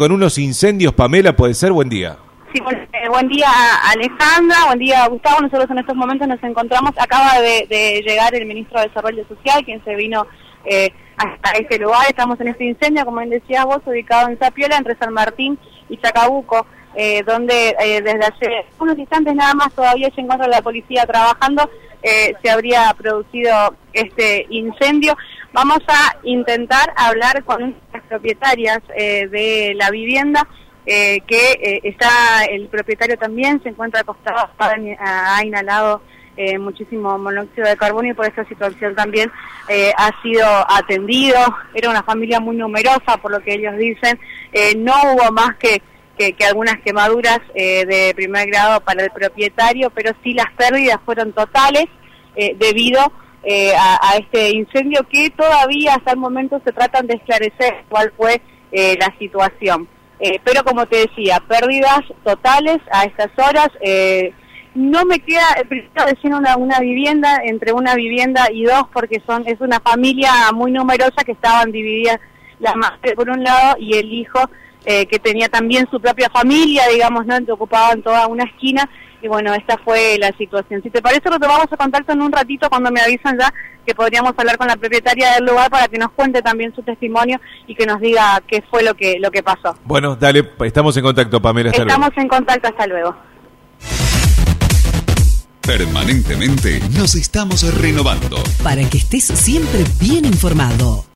con unos incendios, Pamela, ¿puede ser? Buen día. Sí, buen día Alejandra, buen día Gustavo. Nosotros en estos momentos nos encontramos, acaba de llegar el ministro de Desarrollo Social, quien se vino hasta este lugar. Estamos en este incendio, como bien decías vos, ubicado en Zapiola, entre San Martín y Chacabuco, donde desde hace unos instantes nada más todavía se encuentra la policía trabajando. Se habría producido este incendio. Vamos a intentar hablar con las propietarias de la vivienda, que está el propietario también, se encuentra acostado, ha inhalado muchísimo monóxido de carbono y por esta situación también ha sido atendido. Era una familia muy numerosa, por lo que ellos dicen. No hubo más que algunas quemaduras de primer grado para el propietario, pero sí las pérdidas fueron totales debido a este incendio, que todavía hasta el momento se tratan de esclarecer cuál fue la situación. Pero como te decía, pérdidas totales a estas horas. No me queda decir una vivienda, entre una vivienda y dos, porque es una familia muy numerosa que estaban divididas, la madre por un lado y el hijo que tenía también su propia familia, digamos, ¿no? Que ocupaban toda una esquina. Y bueno, esta fue la situación. Si te parece, retomamos el contacto en un ratito cuando me avisan ya que podríamos hablar con la propietaria del lugar para que nos cuente también su testimonio y que nos diga qué fue lo que pasó. Bueno, dale, estamos en contacto, Pamela. Hasta luego. Estamos en contacto, hasta luego. Permanentemente nos estamos renovando para que estés siempre bien informado.